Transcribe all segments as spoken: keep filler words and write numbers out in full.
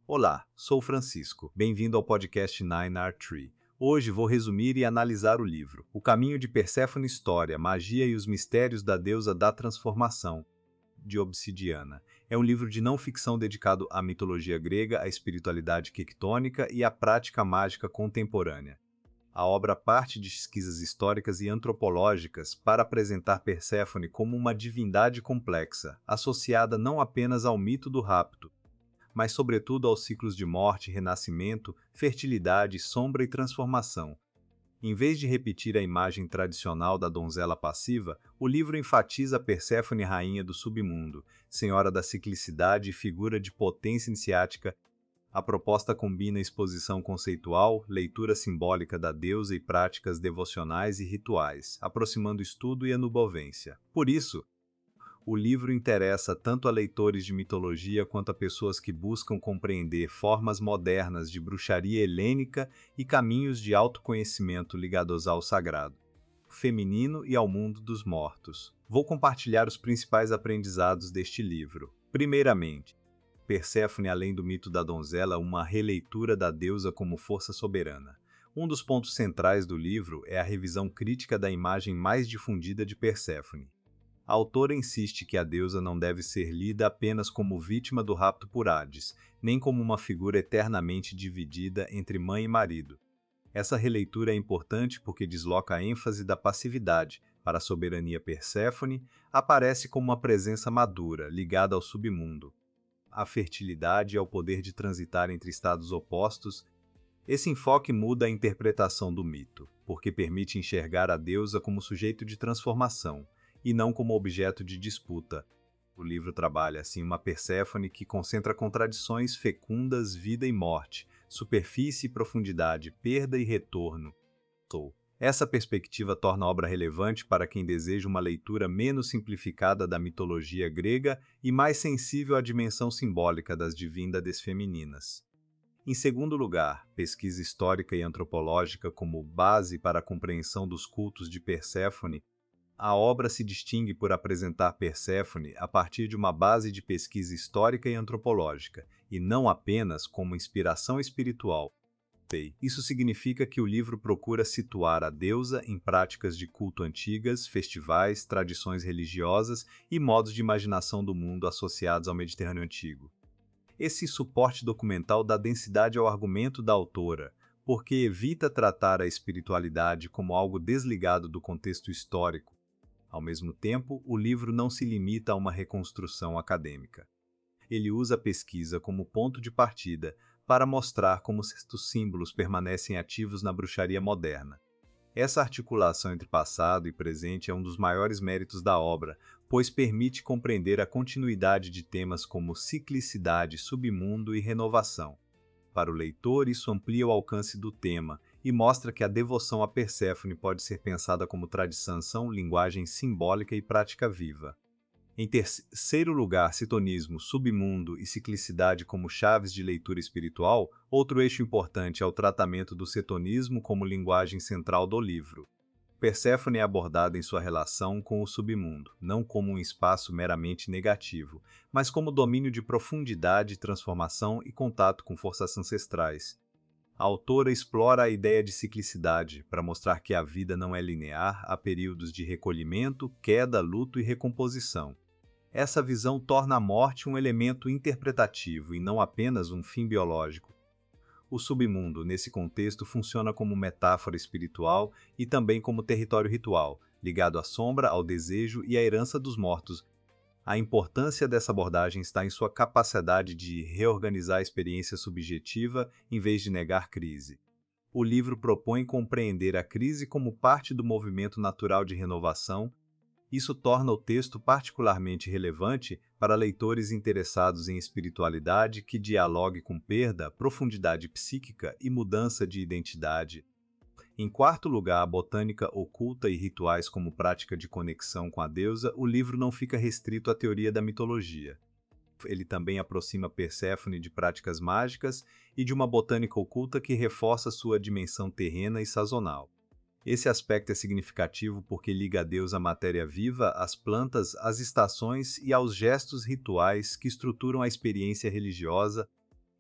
Olá, sou Francisco. Bem-vindo ao podcast Nine Art Tree. Hoje vou resumir e analisar o livro O Caminho de Perséfone História, Magia e os Mistérios da Deusa da Transformação, de Obsidiana. É um livro de não ficção dedicado à mitologia grega, à espiritualidade quectônica e à prática mágica contemporânea. A obra parte de pesquisas históricas e antropológicas para apresentar Perséfone como uma divindade complexa, associada não apenas ao mito do rapto, mas sobretudo aos ciclos de morte, renascimento, fertilidade, sombra e transformação. Em vez de repetir a imagem tradicional da donzela passiva, o livro enfatiza Perséfone rainha do submundo, senhora da ciclicidade e figura de potência iniciática. A proposta combina exposição conceitual, leitura simbólica da deusa e práticas devocionais e rituais, aproximando estudo e a nubovência. Por isso, o livro interessa tanto a leitores de mitologia quanto a pessoas que buscam compreender formas modernas de bruxaria helênica e caminhos de autoconhecimento ligados ao sagrado, feminino e ao mundo dos mortos. Vou compartilhar os principais aprendizados deste livro. Primeiramente, Perséfone, além do mito da donzela, uma releitura da deusa como força soberana. Um dos pontos centrais do livro é a revisão crítica da imagem mais difundida de Perséfone. A autora insiste que a deusa não deve ser lida apenas como vítima do rapto por Hades, nem como uma figura eternamente dividida entre mãe e marido. Essa releitura é importante porque desloca a ênfase da passividade para a soberania. Perséfone aparece como uma presença madura, ligada ao submundo, à fertilidade e ao poder de transitar entre estados opostos. Esse enfoque muda a interpretação do mito, porque permite enxergar a deusa como sujeito de transformação, e não como objeto de disputa. O livro trabalha, assim, uma Perséfone que concentra contradições fecundas, vida e morte, superfície e profundidade, perda e retorno. Essa perspectiva torna a obra relevante para quem deseja uma leitura menos simplificada da mitologia grega e mais sensível à dimensão simbólica das divindades femininas. Em segundo lugar, pesquisa histórica e antropológica como base para a compreensão dos cultos de Perséfone. A obra se distingue por apresentar Perséfone a partir de uma base de pesquisa histórica e antropológica, e não apenas como inspiração espiritual. Isso significa que o livro procura situar a deusa em práticas de culto antigas, festivais, tradições religiosas e modos de imaginação do mundo associados ao Mediterrâneo Antigo. Esse suporte documental dá densidade ao argumento da autora, porque evita tratar a espiritualidade como algo desligado do contexto histórico. Ao mesmo tempo, o livro não se limita a uma reconstrução acadêmica. Ele usa a pesquisa como ponto de partida para mostrar como certos símbolos permanecem ativos na bruxaria moderna. Essa articulação entre passado e presente é um dos maiores méritos da obra, pois permite compreender a continuidade de temas como ciclicidade, submundo e renovação. Para o leitor, isso amplia o alcance do tema e mostra que a devoção a Perséfone pode ser pensada como tradição, linguagem simbólica e prática viva. Em terceiro lugar, citonismo, submundo e ciclicidade como chaves de leitura espiritual. Outro eixo importante é o tratamento do cetonismo como linguagem central do livro. Perséfone é abordada em sua relação com o submundo, não como um espaço meramente negativo, mas como domínio de profundidade, transformação e contato com forças ancestrais. A autora explora a ideia de ciclicidade para mostrar que a vida não é linear, há períodos de recolhimento, queda, luto e recomposição. Essa visão torna a morte um elemento interpretativo e não apenas um fim biológico. O submundo, nesse contexto, funciona como metáfora espiritual e também como território ritual, ligado à sombra, ao desejo e à herança dos mortos. A importância dessa abordagem está em sua capacidade de reorganizar a experiência subjetiva em vez de negar crise. O livro propõe compreender a crise como parte do movimento natural de renovação. Isso torna o texto particularmente relevante para leitores interessados em espiritualidade que dialogue com perda, profundidade psíquica e mudança de identidade. Em quarto lugar, a botânica oculta e rituais como prática de conexão com a deusa. O livro não fica restrito à teoria da mitologia. Ele também aproxima Perséfone de práticas mágicas e de uma botânica oculta que reforça sua dimensão terrena e sazonal. Esse aspecto é significativo porque liga a deusa à matéria viva, às plantas, às estações e aos gestos rituais que estruturam a experiência religiosa.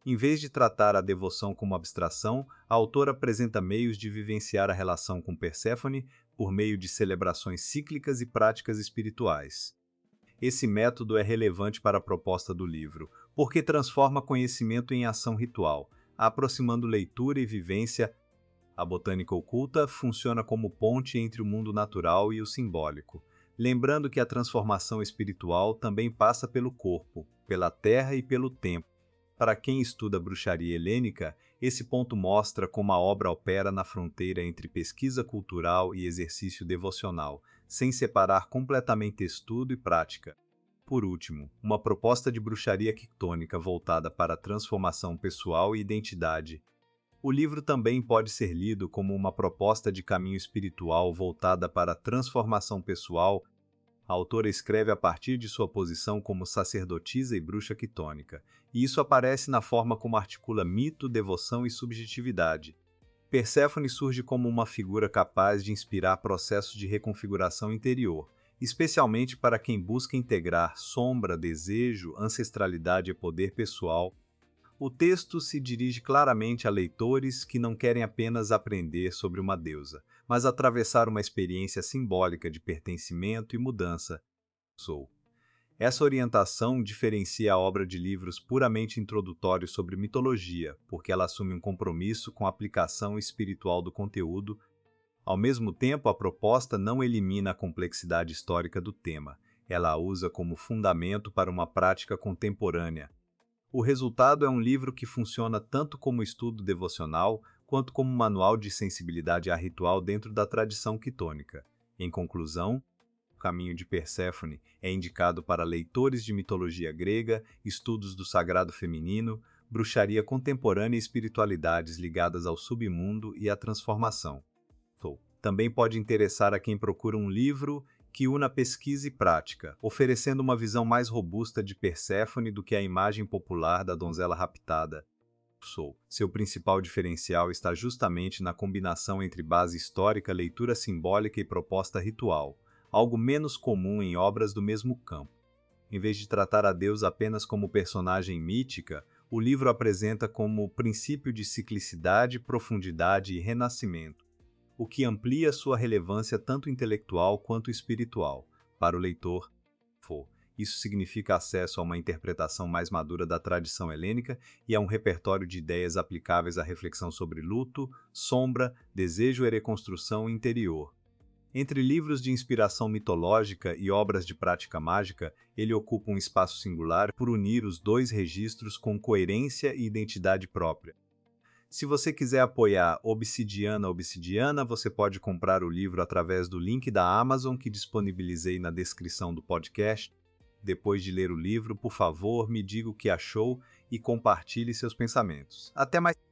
Em vez de tratar a devoção como abstração, a autora apresenta meios de vivenciar a relação com Perséfone por meio de celebrações cíclicas e práticas espirituais. Esse método é relevante para a proposta do livro, porque transforma conhecimento em ação ritual, aproximando leitura e vivência. A botânica oculta funciona como ponte entre o mundo natural e o simbólico, lembrando que a transformação espiritual também passa pelo corpo, pela terra e pelo tempo. Para quem estuda bruxaria helênica, esse ponto mostra como a obra opera na fronteira entre pesquisa cultural e exercício devocional, sem separar completamente estudo e prática. Por último, uma proposta de bruxaria quitônica voltada para a transformação pessoal e identidade. O livro também pode ser lido como uma proposta de caminho espiritual voltada para a transformação pessoal. A autora escreve a partir de sua posição como sacerdotisa e bruxa quitônica, e isso aparece na forma como articula mito, devoção e subjetividade. Perséfone surge como uma figura capaz de inspirar processos de reconfiguração interior, especialmente para quem busca integrar sombra, desejo, ancestralidade e poder pessoal. O texto se dirige claramente a leitores que não querem apenas aprender sobre uma deusa, mas atravessar uma experiência simbólica de pertencimento e mudança. Sou. Essa orientação diferencia a obra de livros puramente introdutórios sobre mitologia, porque ela assume um compromisso com a aplicação espiritual do conteúdo. Ao mesmo tempo, a proposta não elimina a complexidade histórica do tema, ela a usa como fundamento para uma prática contemporânea. O resultado é um livro que funciona tanto como estudo devocional quanto como manual de sensibilidade a ritual dentro da tradição quitônica. Em conclusão, O Caminho de Perséfone é indicado para leitores de mitologia grega, estudos do sagrado feminino, bruxaria contemporânea e espiritualidades ligadas ao submundo e à transformação. Também pode interessar a quem procura um livro que una pesquisa e prática, oferecendo uma visão mais robusta de Perséfone do que a imagem popular da donzela raptada. Sou. Seu principal diferencial está justamente na combinação entre base histórica, leitura simbólica e proposta ritual, algo menos comum em obras do mesmo campo. Em vez de tratar a deusa apenas como personagem mítica, o livro apresenta como princípio de ciclicidade, profundidade e renascimento, o que amplia sua relevância tanto intelectual quanto espiritual. Para o leitor, isso significa acesso a uma interpretação mais madura da tradição helênica e a um repertório de ideias aplicáveis à reflexão sobre luto, sombra, desejo e reconstrução interior. Entre livros de inspiração mitológica e obras de prática mágica, ele ocupa um espaço singular por unir os dois registros com coerência e identidade própria. Se você quiser apoiar Obsidiana Obsidiana, você pode comprar o livro através do link da Amazon que disponibilizei na descrição do podcast. Depois de ler o livro, por favor, me diga o que achou e compartilhe seus pensamentos. Até mais!